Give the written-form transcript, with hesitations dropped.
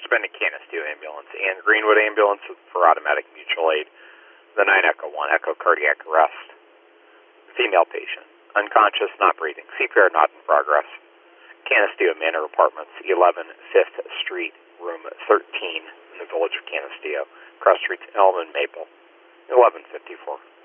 suspended Canisteo ambulance and Greenwood ambulance for automatic mutual aid. The 9 Echo 1, echo cardiac arrest. Female patient, unconscious, not breathing, CPR not in progress. Canisteo Manor Apartments, 11 5th Street, room 13 in the village of Canisteo. Cross Streets, Elm and Maple, 1154.